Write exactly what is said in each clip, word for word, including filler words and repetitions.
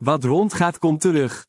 Wat rondgaat komt terug.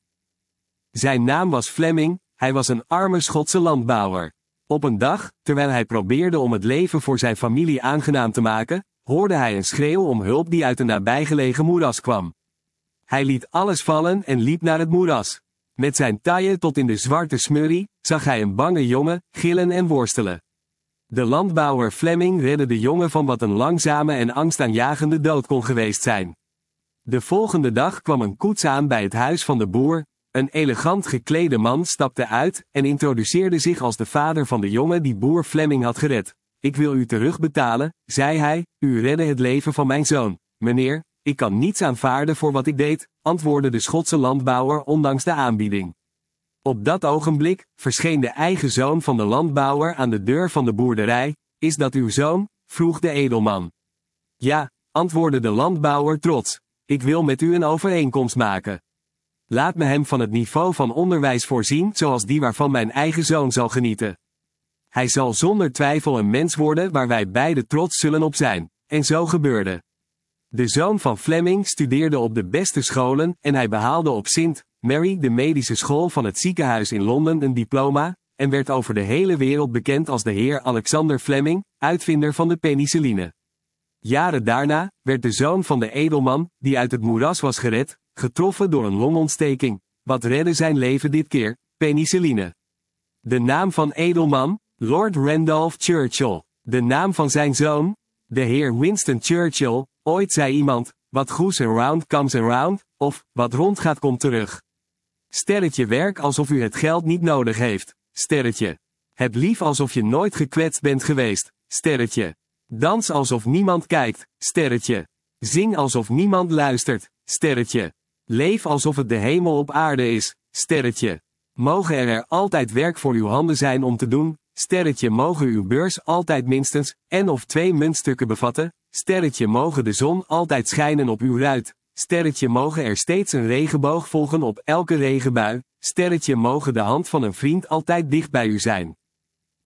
Zijn naam was Fleming, hij was een arme Schotse landbouwer. Op een dag, terwijl hij probeerde om het leven voor zijn familie aangenaam te maken, hoorde hij een schreeuw om hulp die uit een nabijgelegen moeras kwam. Hij liet alles vallen en liep naar het moeras. Met zijn taille tot in de zwarte smurrie, zag hij een bange jongen, gillen en worstelen. De landbouwer Fleming redde de jongen van wat een langzame en angstaanjagende dood kon geweest zijn. De volgende dag kwam een koets aan bij het huis van de boer. Een elegant geklede man stapte uit en introduceerde zich als de vader van de jongen die boer Fleming had gered. Ik wil u terugbetalen, zei hij, u redde het leven van mijn zoon. Meneer, ik kan niets aanvaarden voor wat ik deed, antwoordde de Schotse landbouwer ondanks de aanbieding. Op dat ogenblik verscheen de eigen zoon van de landbouwer aan de deur van de boerderij. Is dat uw zoon? Vroeg de edelman. Ja, antwoordde de landbouwer trots. Ik wil met u een overeenkomst maken. Laat me hem van het niveau van onderwijs voorzien zoals die waarvan mijn eigen zoon zal genieten. Hij zal zonder twijfel een mens worden waar wij beide trots zullen op zijn. En zo gebeurde. De zoon van Fleming studeerde op de beste scholen en hij behaalde op Saint Mary, de medische school van het ziekenhuis in Londen, een diploma, en werd over de hele wereld bekend als de heer Alexander Fleming, uitvinder van de penicilline. Jaren daarna werd de zoon van de edelman, die uit het moeras was gered, getroffen door een longontsteking. Wat redde zijn leven dit keer? Penicilline. De naam van edelman? Lord Randolph Churchill. De naam van zijn zoon? De heer Winston Churchill. Ooit zei iemand, what goes around comes around, of, wat rondgaat komt terug. Sterretje, werk alsof u het geld niet nodig heeft. Sterretje. Heb lief alsof je nooit gekwetst bent geweest. Sterretje. Dans alsof niemand kijkt. Sterretje. Zing alsof niemand luistert. Sterretje. Leef alsof het de hemel op aarde is. Sterretje. Mogen er, er altijd werk voor uw handen zijn om te doen. Sterretje, mogen uw beurs altijd minstens en of twee muntstukken bevatten. Sterretje, mogen de zon altijd schijnen op uw ruit. Sterretje, mogen er steeds een regenboog volgen op elke regenbui. Sterretje, mogen de hand van een vriend altijd dicht bij u zijn.